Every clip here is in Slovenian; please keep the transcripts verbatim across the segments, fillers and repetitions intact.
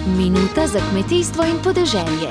Minuta za kmetijstvo in podeželje.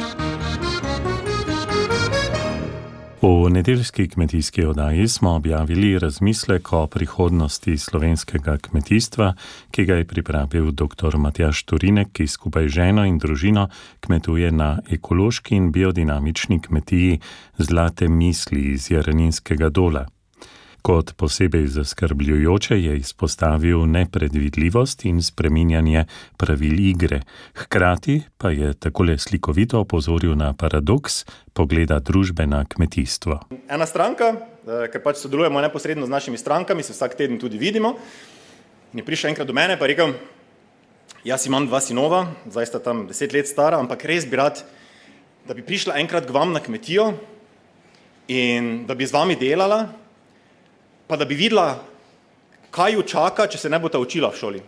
V nedeljski kmetijski oddaji smo objavili razmislek o prihodnosti slovenskega kmetijstva, ki ga je pripravil doktor Matjaž Turinek, ki skupaj z ženo in družino kmetuje na ekološki in biodinamični kmetiji Zlate misli iz Jaraninskega Dola. Kot posebej zaskrbljujoče je izpostavil nepredvidljivost in spreminjanje pravil igre. Hkrati pa je takole slikovito opozoril na paradoks pogleda družbe na kmetijstvo. Ena stranka, ker pač sodelujemo neposredno z našimi strankami, se vsak teden tudi vidimo, in je prišel enkrat do mene pa rekel, jaz imam dva sinova, zdaj sta tam deset let stara, ampak res bi rad, da bi prišla enkrat k vam na kmetijo in da bi z vami delala, pa da bi videla, kaj jo čaka, če se ne bo ta učila v šoli.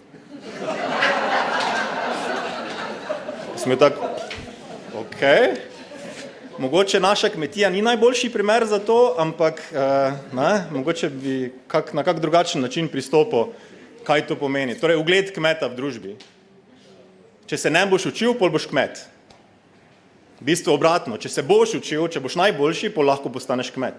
Sem jo tako, ok, mogoče naša kmetija ni najboljši primer za to, ampak eh, ne, mogoče bi kak, na kak drugačen način pristopil, kaj to pomeni. Torej, ugled kmeta v družbi. Če se ne boš učil, pol boš kmet. V bistvu obratno, če se boš učil, če boš najboljši, pol lahko postaneš kmet.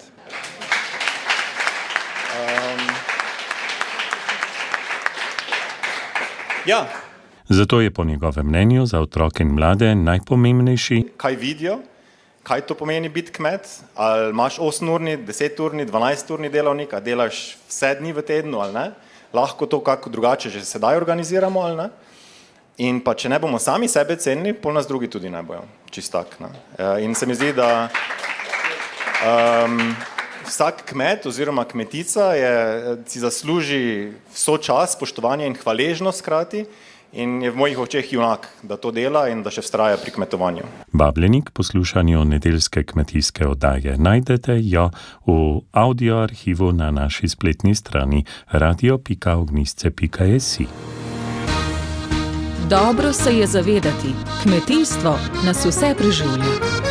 Ja. Zato je po njegovem mnenju za otroke in mlade najpomembnejši, kaj vidijo, kaj to pomeni biti kmet, ali imaš osemurni, deseturni, dvanajsturni delavnik, a delaš vse dni v tednu ali ne, lahko to kako drugače že sedaj organiziramo ali ne. In pa če ne bomo sami sebe cenili, pol nas drugi tudi ne bojo, čist tak. Ne. In se mi zdi, da um, vsak kmet oziroma kmetica je, si zasluži vso čas, spoštovanje in hvaležnost hkrati in je v mojih očeh junak, da to dela in da še vztraja pri kmetovanju. Vabljenik poslušanju nedeljske kmetijske oddaje najdete jo v audio arhivu na naši spletni strani radio pika ognjisce pika es i. Dobro se je zavedati, kmetijstvo nas vse preživlja.